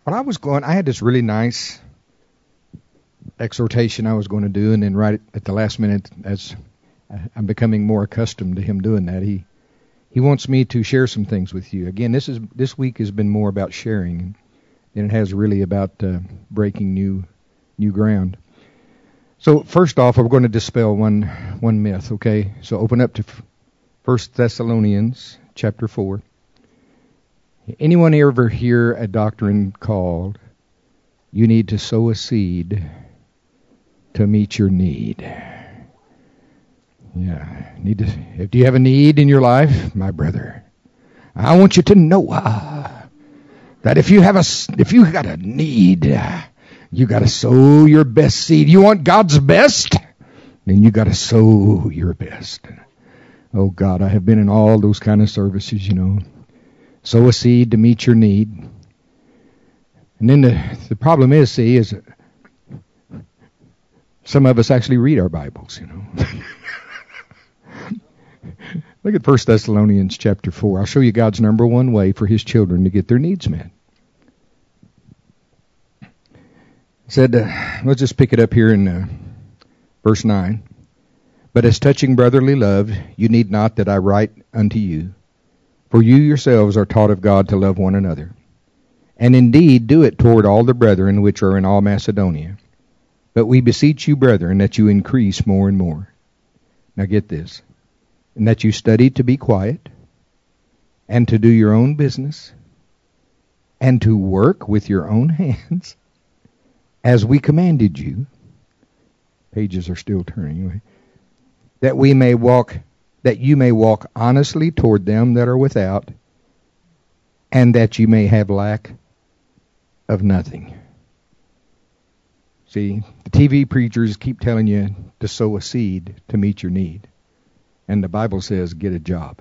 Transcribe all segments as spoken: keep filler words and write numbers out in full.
Well, I was going, I had this really nice exhortation I was going to do, and then right at the last minute, as I'm becoming more accustomed to him doing that, he he wants me to share some things with you. Again, this is this week has been more about sharing than it has really about uh, breaking new new ground. So first off, we're going to dispel one one myth, okay? So open up to First Thessalonians chapter four. Anyone ever hear a doctrine called, you need to sow a seed to meet your need? Yeah, need to. If do you have a need in your life, my brother? I want you to know uh, that if you have a, if you got a need, uh, you got to sow your best seed. You want God's best, then you got to sow your best. Oh God, I have been in all those kind of services, you know. Sow a seed to meet your need. And then the, the problem is, see, is some of us actually read our Bibles, you know. Look at First Thessalonians chapter four. I'll show you God's number one way for his children to get their needs met. It said, uh, let's just pick it up here in uh, verse nine. But as touching brotherly love, you need not that I write unto you, for you yourselves are taught of God to love one another. And indeed do it toward all the brethren which are in all Macedonia. But we beseech you, brethren, that you increase more and more. Now get this. And that you study to be quiet, and to do your own business, and to work with your own hands, as we commanded you. Pages are still turning anyway. That we may walk, that you may walk honestly toward them that are without, and that you may have lack of nothing. See, the T V preachers keep telling you to sow a seed to meet your need. And the Bible says, get a job.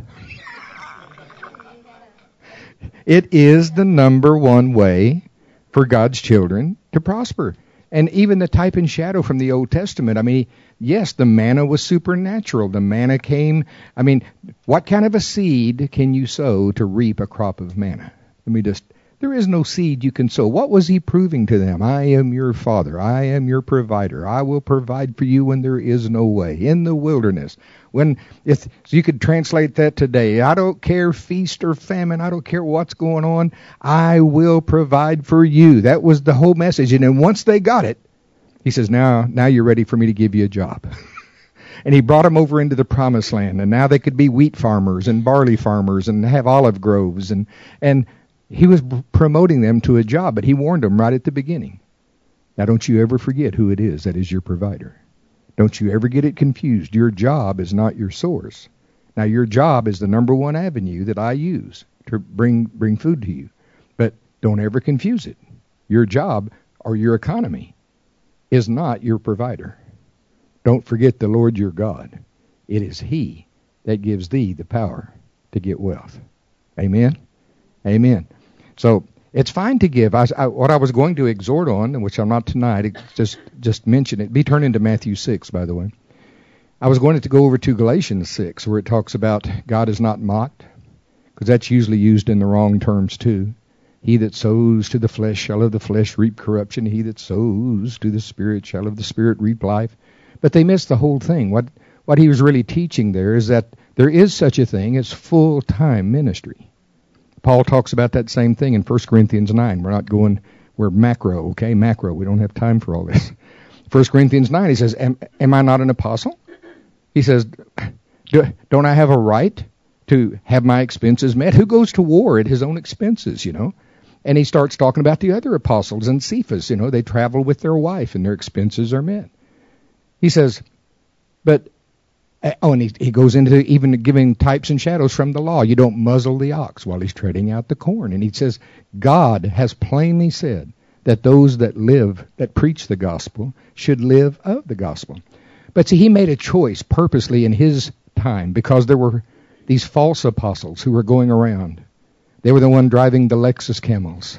It is the number one way for God's children to prosper. And even the type and shadow from the Old Testament, I mean, yes, the manna was supernatural. The manna came, I mean, what kind of a seed can you sow to reap a crop of manna? Let me just, there is no seed you can sow. What was he proving to them? I am your father. I am your provider. I will provide for you when there is no way. In the wilderness. When, if so you could translate that today. I don't care feast or famine. I don't care what's going on. I will provide for you. That was the whole message. And then once they got it, he says, now, now you're ready for me to give you a job. And he brought them over into the promised land. And now they could be wheat farmers and barley farmers and have olive groves. And, and he was promoting them to a job, but he warned them right at the beginning. Now don't you ever forget who it is that is your provider. Don't you ever get it confused. Your job is not your source. Now, your job is the number one avenue that I use to bring bring food to you. But don't ever confuse it. Your job or your economy is not your provider. Don't forget the Lord your God. It is he that gives thee the power to get wealth. Amen? Amen. So it's fine to give. I, I, what I was going to exhort on, which I'm not tonight, just just mention it. Be turned into Matthew six, by the way. I was going to go over to Galatians six, where it talks about God is not mocked, because that's usually used in the wrong terms too. He that sows to the flesh shall of the flesh reap corruption. He that sows to the Spirit shall of the Spirit reap life. But they missed the whole thing. What what he was really teaching there is that there is such a thing as full-time ministry. Paul talks about that same thing in First Corinthians nine. We're not going, we're macro, okay? Macro. We don't have time for all this. First Corinthians nine, he says, am, am I not an apostle? He says, Do, don't I have a right to have my expenses met? Who goes to war at his own expenses, you know? And he starts talking about the other apostles and Cephas, you know, they travel with their wife and their expenses are met. He says, but, oh, and he, he goes into even giving types and shadows from the law. You don't muzzle the ox while he's treading out the corn. And he says, God has plainly said that those that live, that preach the gospel, should live of the gospel. But see, he made a choice purposely in his time because there were these false apostles who were going around. They were the one driving the Lexus camels,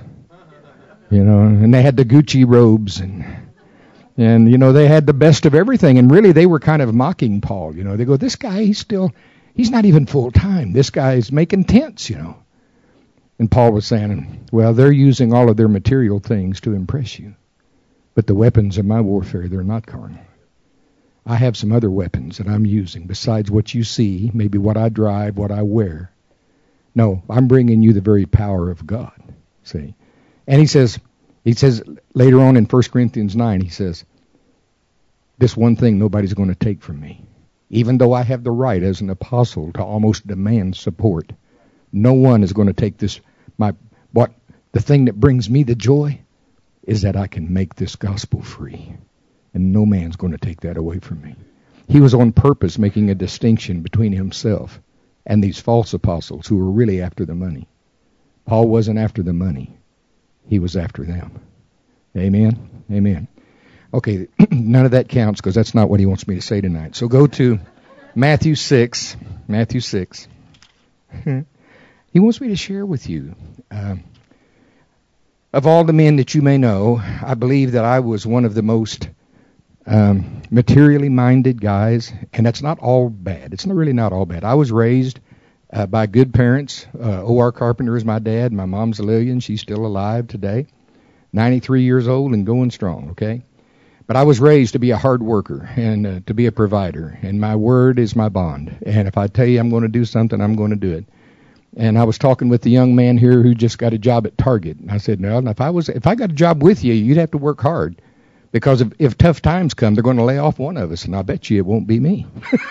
you know, and they had the Gucci robes and, and, you know, they had the best of everything. And really they were kind of mocking Paul, you know. They go, this guy, he's still, he's not even full time. This guy's making tents, you know. And Paul was saying, well, they're using all of their material things to impress you. But the weapons of my warfare, they're not carnal. I have some other weapons that I'm using besides what you see, maybe what I drive, what I wear. No, I'm bringing you the very power of God. See? And he says, he says later on in First Corinthians nine, he says, this one thing nobody's going to take from me. Even though I have the right as an apostle to almost demand support, no one is going to take this. My what the thing that brings me the joy is that I can make this gospel free. And no man's going to take that away from me. He was on purpose making a distinction between himself and these false apostles who were really after the money. Paul wasn't after the money. He was after them. Amen? Amen. Okay, none of that counts because that's not what he wants me to say tonight. So go to Matthew six. Matthew six. He wants me to share with you. Uh, of all the men that you may know, I believe that I was one of the most um, materially minded guys, and that's not all bad. It's not really not all bad. I was raised uh, by good parents. Uh, O R Carpenter is my dad. My mom's a Lillian. She's still alive today, ninety-three years old and going strong, okay? But I was raised to be a hard worker and uh, to be a provider, and my word is my bond. And if I tell you I'm going to do something, I'm going to do it. And I was talking with the young man here who just got a job at Target. And I said, no, if I was, if I got a job with you, you'd have to work hard. Because if, if tough times come, they're going to lay off one of us. And I bet you it won't be me.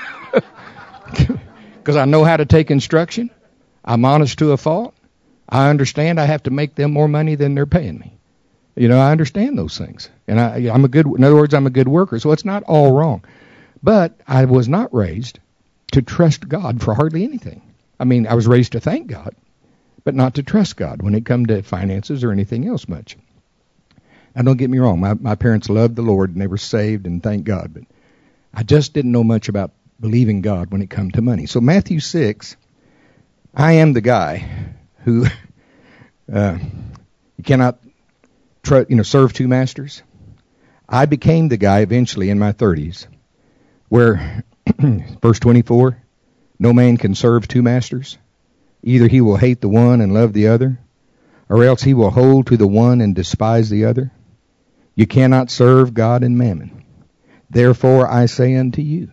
Because I know how to take instruction. I'm honest to a fault. I understand I have to make them more money than they're paying me. You know, I understand those things. And I, I'm a good, in other words, I'm a good worker. So it's not all wrong. But I was not raised to trust God for hardly anything. I mean, I was raised to thank God, but not to trust God when it come to finances or anything else much. Now, don't get me wrong. My, my parents loved the Lord, and they were saved, and thank God. But I just didn't know much about believing God when it come to money. So Matthew six, I am the guy who uh, you cannot tr- you know, serve two masters. I became the guy eventually in my thirties where, verse twenty-four, no man can serve two masters. Either he will hate the one and love the other, or else he will hold to the one and despise the other. You cannot serve God and mammon. Therefore I say unto you,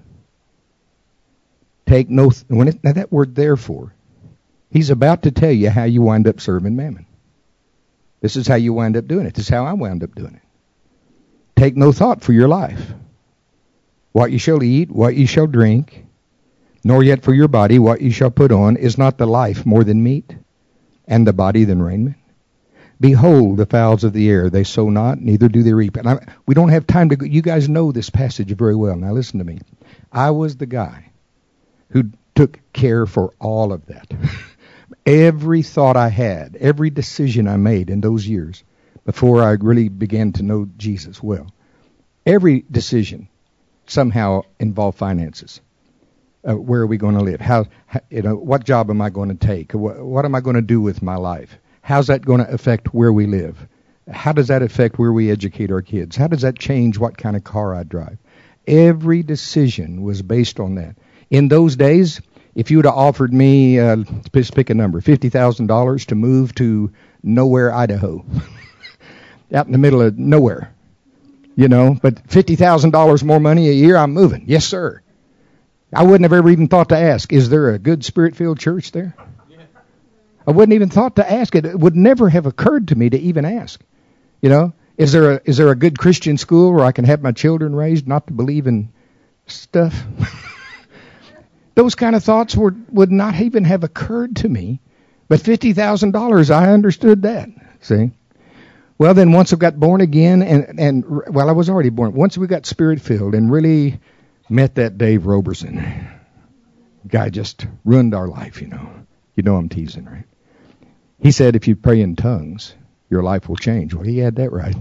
take no... Th- when it, now that word therefore, he's about to tell you how you wind up serving mammon. This is how you wind up doing it. This is how I wound up doing it. Take no thought for your life, what you shall eat, what you shall drink, nor yet for your body what you shall put on. Is not the life more than meat, and the body than raiment? Behold the fowls of the air, they sow not, neither do they reap. And I, we don't have time to go. You guys know this passage very well. Now listen to me. I was the guy who took care for all of that. Every thought I had, every decision I made in those years before I really began to know Jesus well, every decision somehow involved finances. Uh, where are we going to live? How, how, you know, what job am I going to take? What, what am I going to do with my life? How's that going to affect where we live? How does that affect where we educate our kids? How does that change what kind of car I drive? Every decision was based on that. In those days, if you would have offered me, uh, just pick a number, fifty thousand dollars to move to nowhere, Idaho, out in the middle of nowhere, you know, but fifty thousand dollars more money a year, I'm moving. Yes, sir. I wouldn't have ever even thought to ask, is there a good Spirit-filled church there? Yeah. I wouldn't even thought to ask it. It would never have occurred to me to even ask. You know, is there a is there a good Christian school where I can have my children raised not to believe in stuff? Those kind of thoughts were, would not even have occurred to me. But fifty thousand dollars, I understood that. See? Well, then once I got born again, and, and well, I was already born. Once we got Spirit-filled and really met that Dave Roberson. Guy just ruined our life, you know. You know I'm teasing, right? He said if you pray in tongues, your life will change. Well, he had that right.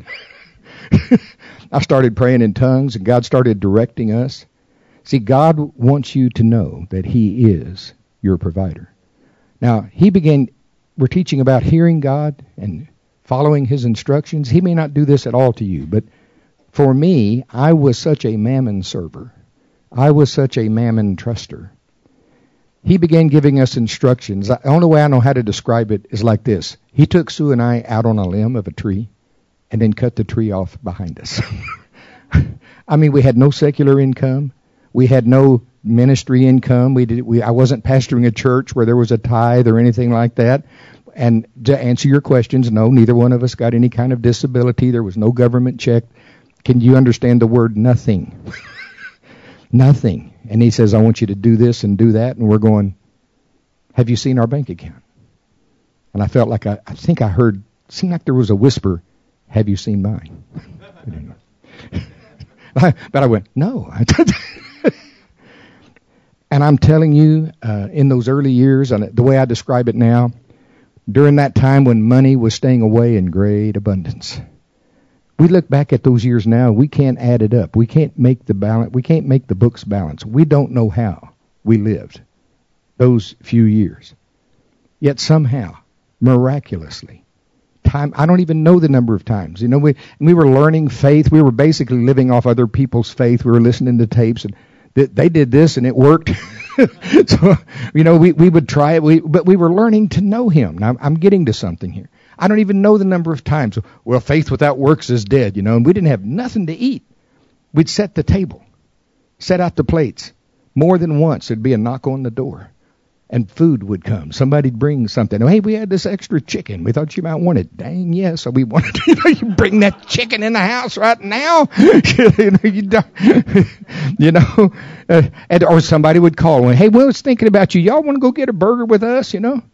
I started praying in tongues, and God started directing us. See, God wants you to know that he is your provider. Now, he began, we're teaching about hearing God and following his instructions. He may not do this at all to you, but for me, I was such a mammon server. I was such a mammon truster he began giving us instructions. The only way I know how to describe it is like this. He took Sue and I out on a limb of a tree and then cut the tree off behind us. I mean, we had no secular income. We had no ministry income. We did. We. I wasn't pastoring a church where there was a tithe or anything like that. And to answer your questions, no, neither one of us got any kind of disability. There was no government check. Can you understand the word nothing? Nothing. And he says, I want you to do this and do that. And we're going, have you seen our bank account? And I felt like I, I think I heard, seemed like there was a whisper, have you seen mine? But I went, no. And I'm telling you, uh, in those early years, and the way I describe it now, during that time when money was staying away in great abundance, we look back at those years now, we can't add it up. We can't make the balance. We can't make the books balance. We don't know how we lived those few years. Yet somehow, miraculously, time, I don't even know the number of times. You know, we we were learning faith. We were basically living off other people's faith. We were listening to tapes, and they, they did this, and it worked. So, you know, we, we would try it, we, but we were learning to know him. Now, I'm getting to something here. I don't even know the number of times. Well, faith without works is dead, you know, and we didn't have nothing to eat. We'd set the table, set out the plates. More than once, there'd be a knock on the door, and food would come. Somebody'd bring something. Oh, hey, we had this extra chicken. We thought you might want it. Dang, yes. So we wanted to, you know, you bring that chicken in the house right now. you know, you, don't, you know uh, and, or somebody would call. Hey, well, I was thinking about you. Y'all want to go get a burger with us, you know?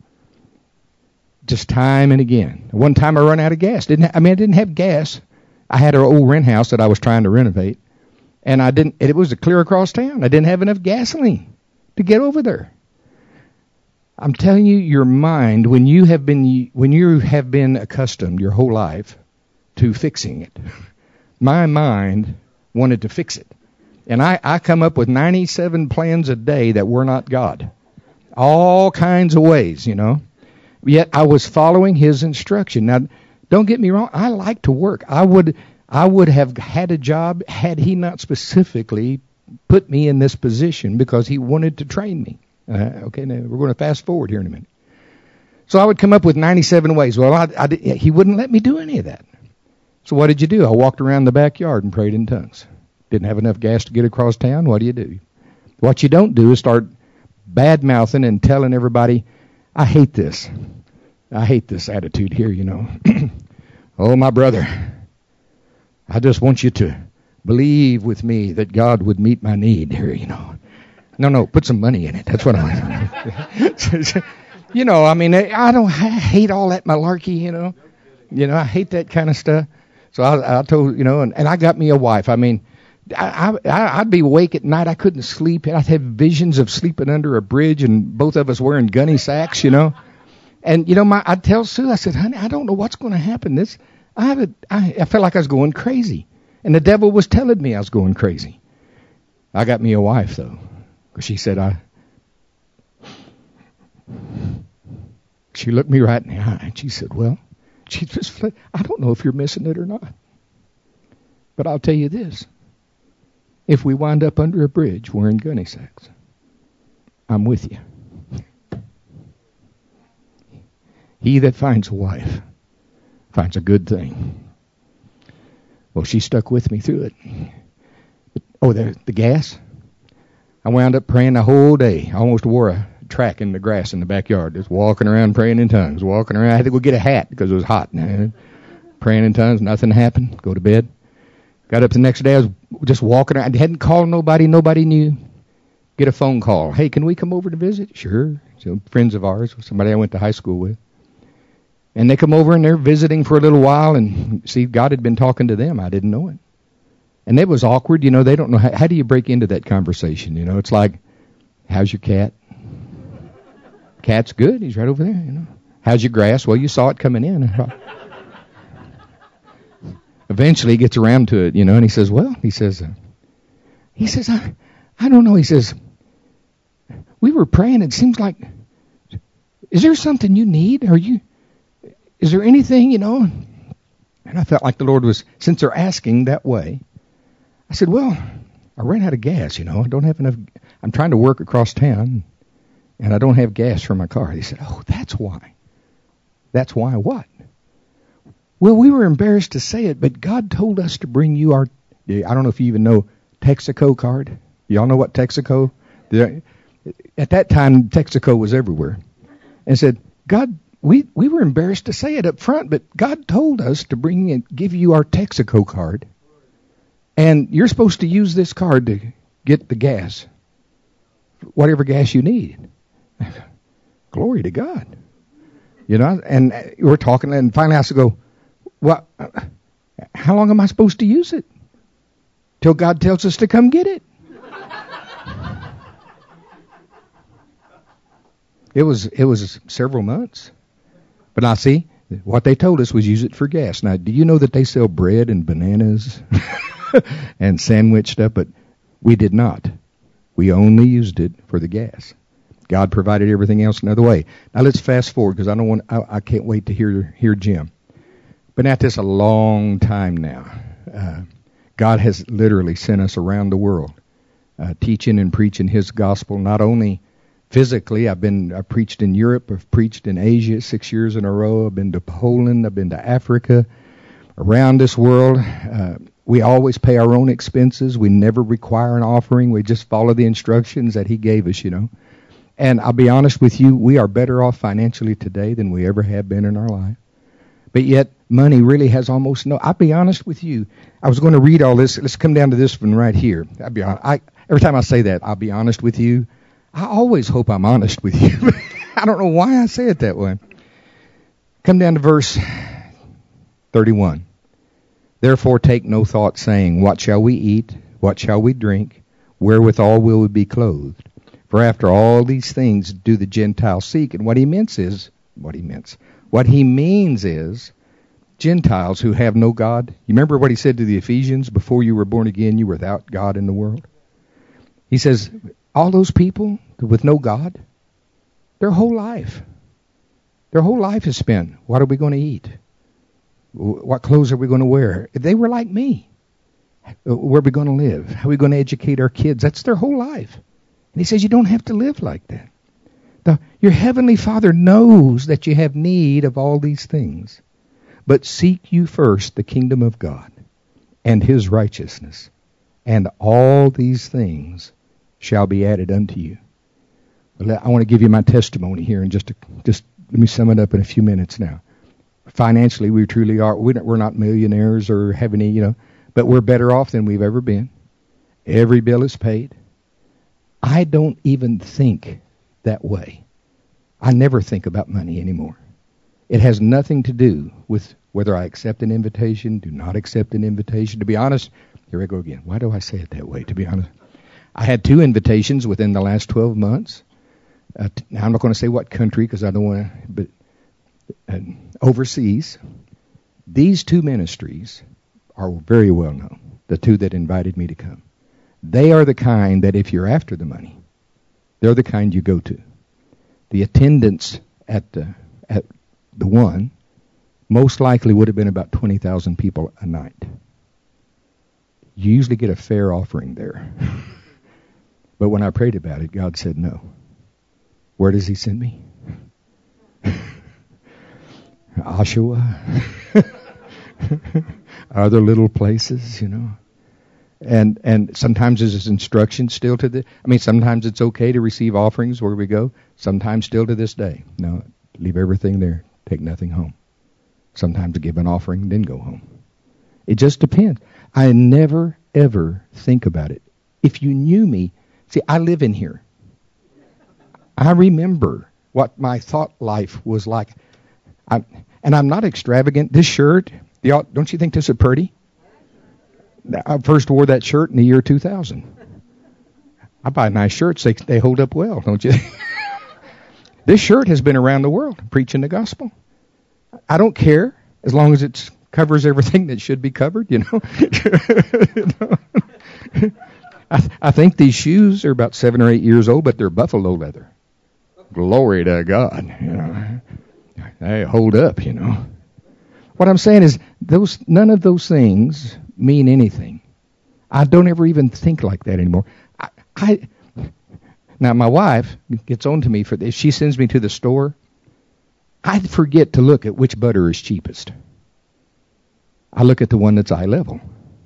Just time and again. One time I run out of gas. Didn't ha- I mean, I didn't have gas. I had an old rent house that I was trying to renovate, and I didn't. It was clear across town. I didn't have enough gasoline to get over there. I'm telling you, your mind, when you have been when you have been accustomed your whole life to fixing it, my mind wanted to fix it, and I, I come up with ninety-seven plans a day that were not God, all kinds of ways, you know. Yet I was following his instruction. Now, don't get me wrong. I like to work. I would I would have had a job had he not specifically put me in this position because he wanted to train me. Uh, okay, now we're going to fast forward here in a minute. So I would come up with ninety-seven ways. Well, I, I, he wouldn't let me do any of that. So what did you do? I walked around the backyard and prayed in tongues. Didn't have enough gas to get across town. What do you do? What you don't do is start bad-mouthing and telling everybody, I hate this. I hate this attitude here, you know. Oh, my brother, I just want you to believe with me that God would meet my need here, you know. No, no, put some money in it. That's what I want. You know, I mean, I don't I hate all that malarkey, you know. You know, I hate that kind of stuff. So I, I told, you know, and, and I got me a wife. I mean, I, I, I'd be awake at night. I couldn't sleep. I'd have visions of sleeping under a bridge and both of us wearing gunny sacks, you know. And, you know, my, I'd tell Sue, I said, honey, I don't know what's going to happen. This, I, have a, I, I felt like I was going crazy. And the devil was telling me I was going crazy. I got me a wife, though. Because she said, I, she looked me right in the eye and she said, well, she just, I don't know if you're missing it or not. But I'll tell you this. If we wind up under a bridge wearing gunny sacks, I'm with you. He that finds a wife finds a good thing. Well, she stuck with me through it. Oh, the, the gas? I wound up praying the whole day. I almost wore a track in the grass in the backyard, just walking around praying in tongues, walking around. I had to go get a hat because it was hot. Praying in tongues, nothing happened. Go to bed. Got up the next day, I was just walking around. I hadn't called nobody. Nobody knew. Get a phone call. Hey, can we come over to visit? Sure. So friends of ours, somebody I went to high school with. And they come over and they're visiting for a little while, and see, God had been talking to them. I didn't know it. And it was awkward. You know, they don't know. How, how do you break into that conversation? You know, it's like, how's your cat? Cat's good. He's right over there, you know. How's your grass? Well, you saw it coming in. Eventually he gets around to it, you know, and he says, well, he says, uh, he says, I, I don't know. He says, we were praying. It seems like, is there something you need? Are you... Is there anything, you know? And I felt like the Lord was, since they're asking that way, I said, well, I ran out of gas, you know. I don't have enough. I'm trying to work across town. and I don't have gas for my car. They said, oh, that's why. That's why what? Well, we were embarrassed to say it, but God told us to bring you our, I don't know if you even know, Texaco card. Y'all know what Texaco? At that time, Texaco was everywhere. And said, God, we, we were embarrassed to say it up front, but God told us to bring and give you our Texaco card. And you're supposed to use this card to get the gas, whatever gas you need. Glory to God. You know, and we're talking, and finally I have to go, well, how long am I supposed to use it? Till God tells us to come get it. It was it was several months. But now see, what they told us was use it for gas. Now, do you know that they sell bread and bananas and sandwich stuff? But we did not. We only used it for the gas. God provided everything else another way. Now let's fast forward because I don't want. I, I can't wait to hear hear Jim. Been at this a long time now. Uh, God has literally sent us around the world, uh, teaching and preaching His gospel. Not only physically, I've been I preached in Europe. I've preached in Asia six years in a row. I've been to Poland. I've been to Africa. Around this world, uh, we always pay our own expenses. We never require an offering. We just follow the instructions that He gave us. You know. And I'll be honest with you, we are better off financially today than we ever have been in our life. But yet, money really has almost no... I'll be honest with you. I was going to read all this. Let's come down to this one right here. I'll be honest. I, every time I say that, I'll be honest with you. I always hope I'm honest with you. I don't know why I say it that way. Come down to verse thirty-one. Therefore take no thought, saying, what shall we eat? What shall we drink? Wherewithal will we be clothed? For after all these things do the Gentiles seek. And what he means is, what he means, what he means is, Gentiles who have no God. You remember what he said to the Ephesians? Before you were born again, you were without God in the world. He says, all those people with no God, their whole life, their whole life is spent. What are we going to eat? What clothes are we going to wear? They were like me. Where are we going to live? How are we going to educate our kids? That's their whole life. And he says you don't have to live like that. The, your heavenly Father knows that you have need of all these things. But seek you first the kingdom of God and His righteousness, and all these things shall be added unto you. I want to give you my testimony here, and just to, just let me sum it up in a few minutes now. Financially, we truly are. We're not millionaires or have any, you know, but we're better off than we've ever been. Every bill is paid. I don't even think that way. I never think about money anymore. It has nothing to do with whether I accept an invitation, do not accept an invitation. To be honest, here I go again. Why do I say it that way, to be honest? I had two invitations within the last twelve months. Uh, t- now, I'm not going to say what country because I don't want to, but uh, overseas. These two ministries are very well known, the two that invited me to come. They are the kind that if you're after the money, they're the kind you go to. The attendance at the, at the one most likely would have been about twenty thousand people a night. You usually get a fair offering there. But when I prayed about it, God said no. Where does He send me? Oshawa. Other little places, you know. And and sometimes there's instruction still to the... I mean, sometimes it's okay to receive offerings where we go. Sometimes still to this day. No, leave everything there. Take nothing home. Sometimes give an offering, then go home. It just depends. I never, ever think about it. If you knew me... See, I live in here. I remember what my thought life was like. I, and I'm not extravagant. This shirt, don't you think this is pretty? I first wore that shirt in the year two thousand. I buy nice shirts. They, they hold up well, don't you? This shirt has been around the world preaching the gospel. I don't care as long as it covers everything that should be covered, you know. You know? I, th- I think these shoes are about seven or eight years old, but they're buffalo leather. Glory to God. You know, they hold up, you know. What I'm saying is those none of those things mean anything. I don't ever even think like that anymore. I, I Now, my wife gets on to me for this. She sends me to the store. I forget to look at which butter is cheapest. I look at the one that's eye level.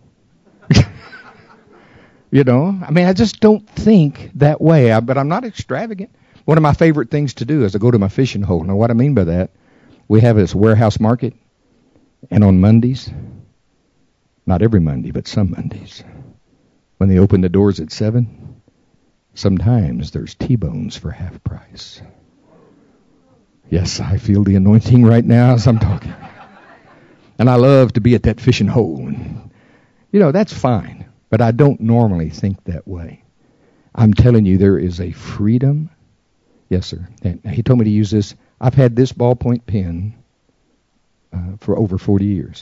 You know, I mean, I just don't think that way, I, but I'm not extravagant. One of my favorite things to do is to go to my fishing hole. Now, what I mean by that, we have this warehouse market, and on Mondays, not every Monday, but some Mondays, when they open the doors at seven, sometimes there's T-bones for half price. Yes, I feel the anointing right now as I'm talking. And I love to be at that fishing hole. And, you know, that's fine. But I don't normally think that way. I'm telling you, there is a freedom. Yes, sir. And he told me to use this. I've had this ballpoint pen uh, for over forty years.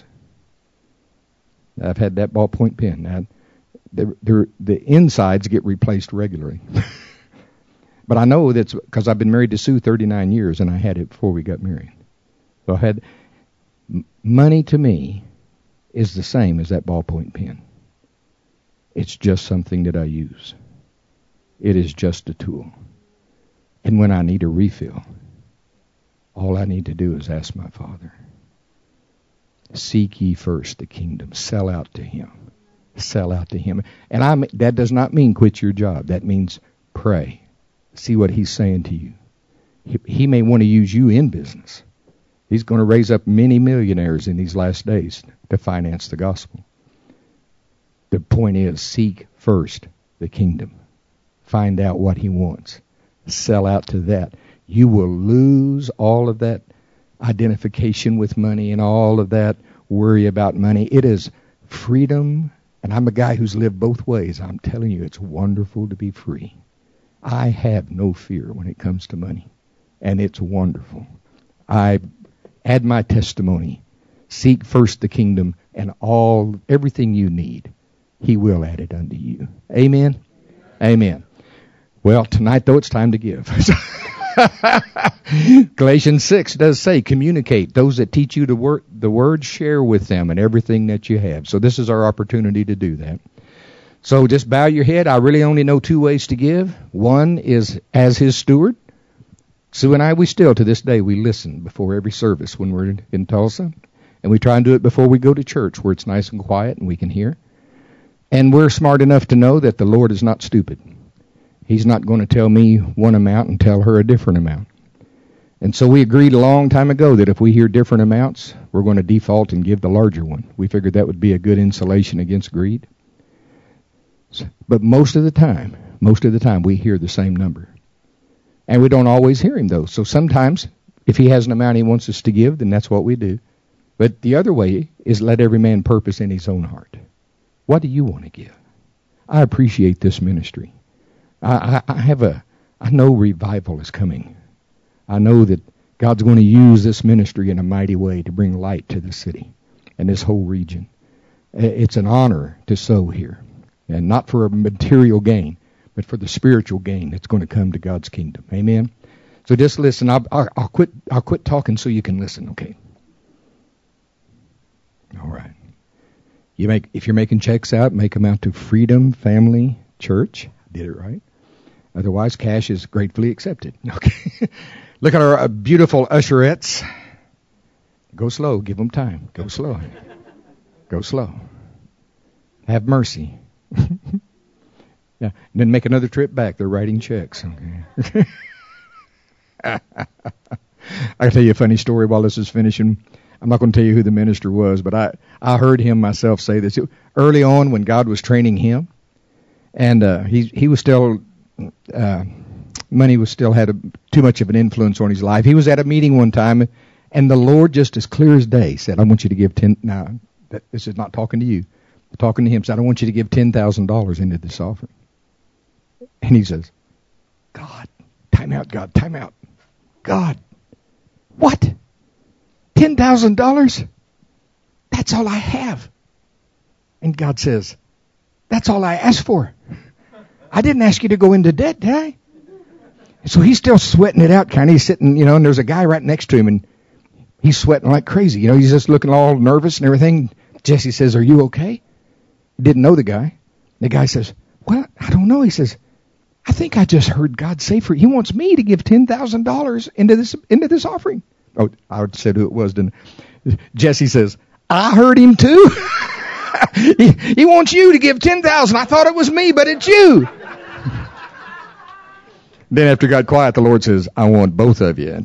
I've had that ballpoint pen. Now, they're, they're, the insides get replaced regularly. But I know that's because I've been married to Sue thirty-nine years, and I had it before we got married. So I had money to me is the same as that ballpoint pen. It's just something that I use. It is just a tool. And when I need a refill, all I need to do is ask my Father. Seek ye first the kingdom. Sell out to Him. Sell out to Him. And I that does not mean quit your job. That means pray. See what He's saying to you. He, he may want to use you in business. He's going to raise up many millionaires in these last days to finance the gospel. The point is, seek first the kingdom. Find out what He wants. Sell out to that. You will lose all of that identification with money and all of that worry about money. It is freedom, and I'm a guy who's lived both ways. I'm telling you, it's wonderful to be free. I have no fear when it comes to money, and it's wonderful. I add my testimony. Seek first the kingdom, and all everything you need, He will add it unto you. Amen? Amen. Well, tonight, though, it's time to give. Galatians six does say, communicate. Those that teach you the word, the word, share with them and everything that you have. So this is our opportunity to do that. So just bow your head. I really only know two ways to give. One is as His steward. Sue and I, we still, to this day, we listen before every service when we're in Tulsa. And we try and do it before we go to church where it's nice and quiet and we can hear. And we're smart enough to know that the Lord is not stupid. He's not going to tell me one amount and tell her a different amount. And so we agreed a long time ago that if we hear different amounts, we're going to default and give the larger one. We figured that would be a good insulation against greed. But most of the time, most of the time, we hear the same number. And we don't always hear Him, though. So sometimes, if He has an amount He wants us to give, then that's what we do. But the other way is let every man purpose in his own heart. What do you want to give? I appreciate this ministry. I, I, I have a, I know revival is coming. I know that God's going to use this ministry in a mighty way to bring light to the city and this whole region. It's an honor to sow here, and not for a material gain, but for the spiritual gain that's going to come to God's kingdom. Amen. So just listen. I'll, I'll, I'll quit. I'll quit talking so you can listen. Okay. All right. You make if you're making checks out, make them out to Freedom Family Church. I did it right. Otherwise, cash is gratefully accepted. Okay. Look at our uh, beautiful usherettes. Go slow. Give them time. Go slow. Go slow. Have mercy. Yeah. And then make another trip back. They're writing checks. Okay. I'll tell you a funny story while this is finishing. I'm not going to tell you who the minister was, but I, I heard him myself say this. Early on when God was training him, and uh, he he was still, uh, money was still had a, too much of an influence on his life. He was at a meeting one time, and the Lord, just as clear as day, said, I want you to give ten, now, that, this is not talking to you, but talking to him, said, I want you to give ten thousand dollars into this offering. And he says, God, time out, God, time out. God, what? ten thousand dollars? That's all I have. And God says, that's all I asked for. I didn't ask you to go into debt, did I? So he's still sweating it out, kind of. He's sitting, you know, and there's a guy right next to him, and he's sweating like crazy. You know, he's just looking all nervous and everything. Jesse says, are you okay? He didn't know the guy. The guy says, well, I don't know. He says, I think I just heard God say for He wants me to give ten thousand dollars into this into this offering. Oh, I said who it was. Didn't I? Jesse says, I heard him too. he, he wants you to give ten thousand dollars. I thought it was me, but it's you. Then after it got quiet, the Lord says, I want both of you.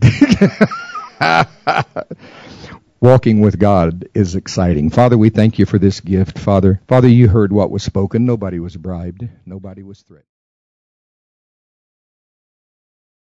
Walking with God is exciting. Father, we thank you for this gift. Father, Father, you heard what was spoken. Nobody was bribed. Nobody was threatened.